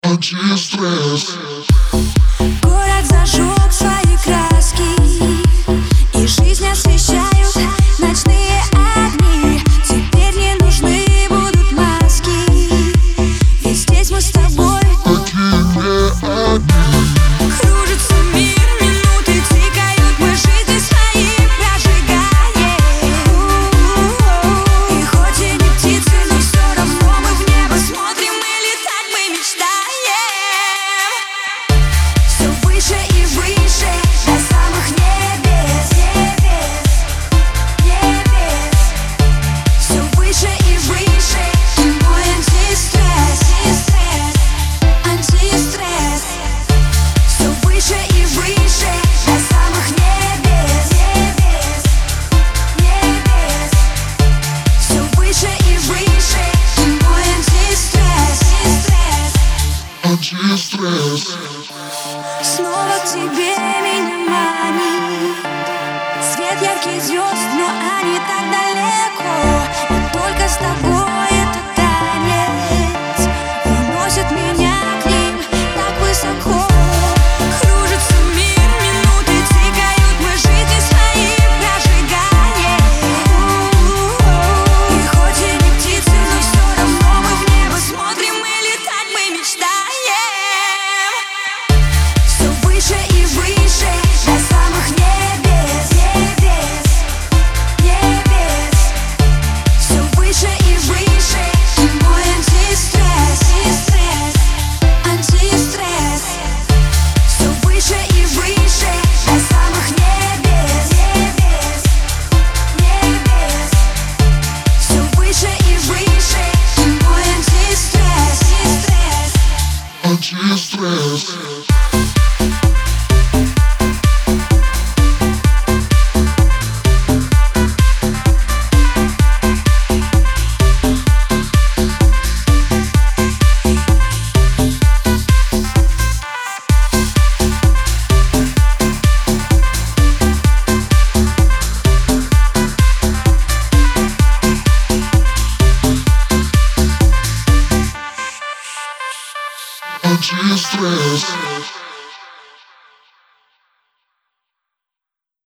Антистресс. Город зажег свои краски, и жизнь освещают ночные огни. Теперь не нужны будут маски, ведь здесь мы с тобой Такие не одни. Кружится мир, минуты тикают, мы жизни свои прожигаем. И хоть и не птицы, но все равно мы в небо смотрим, и летать мы мечтаем. Все выше и выше, до самых небес, небес. Все выше и выше, ты мой антистресс, антистресс. Все выше и выше, до самых небес, небес. Все выше и выше, ты мой антистресс, Антистресс. Снова к тебе меня манит свет ярких звезд, но они так далеко. И только с тобой этот танец уносит меня к ним так высоко. Кружится мир, минуты тикают, мы жизни свои прожигаем. И хоть и не птицы, но все равно мы в небо смотрим, и летать мы мечтаем. Все выше и выше, до самых небес, небес. Все выше и выше, ты мой антистресс, антистресс. Все выше и выше, до самых небес, небес. Все выше и выше, ты мой антистресс, Антистресс. Антистресс.